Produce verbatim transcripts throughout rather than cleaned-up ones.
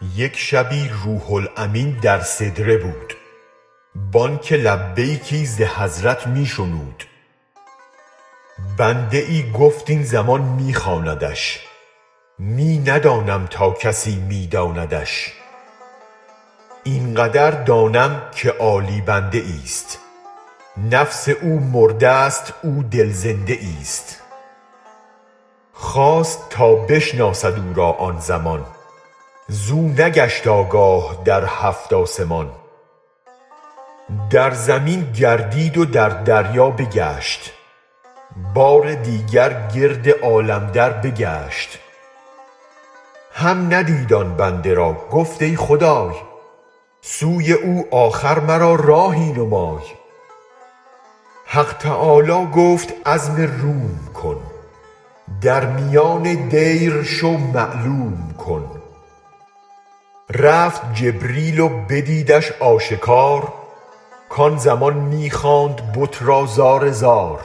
یک شبی روح الامین در سدره بود بانگ لبیکی ز حضرت می شنود بنده ای گفت این زمان می خواندش می ندانم تا کسی می داندش این قدر دانم که عالی بنده ایست نفس او مرده ست او دل زنده ایست خواست تا بشناسد او را آن زمان زو نگشت آگاه در هفت آسمان در زمین گردید و در دریا بگشت بار دیگر گرد عالم در بگشت هم ندید آن بنده را گفت ای خدای سوی او آخر مرا راهی نمای حق تعالی گفت عزم روم کن در میان دیر شو معلوم کن رفت جبریل و بدیدش آشکار کان زمان می خواند بت را زار زار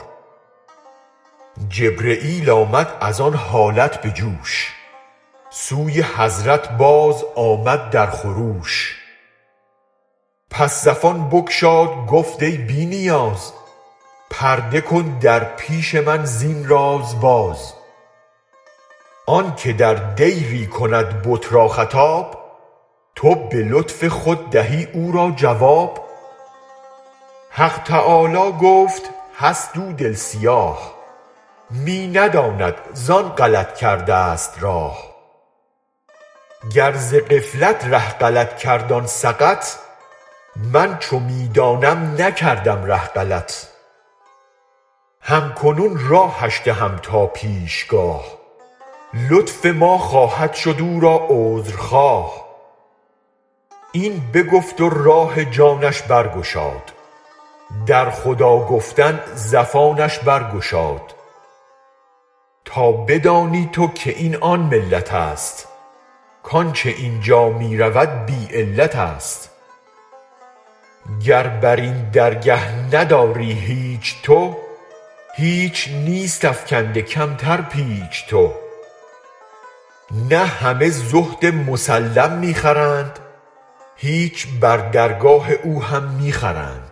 جبرییل آمد از آن حالت به جوش سوی حضرت باز آمد در خروش پس زفان بگشاد گفت ای بی نیاز پرده کن در پیش من زین راز باز آنک در دیری کند بت را خطاب تو به لطف خود دهی او را جواب حق تعالی گفت هست او دل سیاه می نداند زان غلط کردست راه گر ز غفلت ره غلط کرد آن سقط من چو می دانم نکردم ره غلط هم کنون راهش دهم تا پیشگاه لطف ما خواهد شد او را عذرخواه این بگفت و راه جانش برگشاد در خدا گفتن زفانش برگشاد تا بدانی تو که این آن ملتست کانچ اینجا می رود بی علتست گر برین درگه نداری هیچ تو هیچ نیست افکنده کمتر پیچ تو نه همه زهد مسلم می خرند هیچ بر درگاه او هم می خرند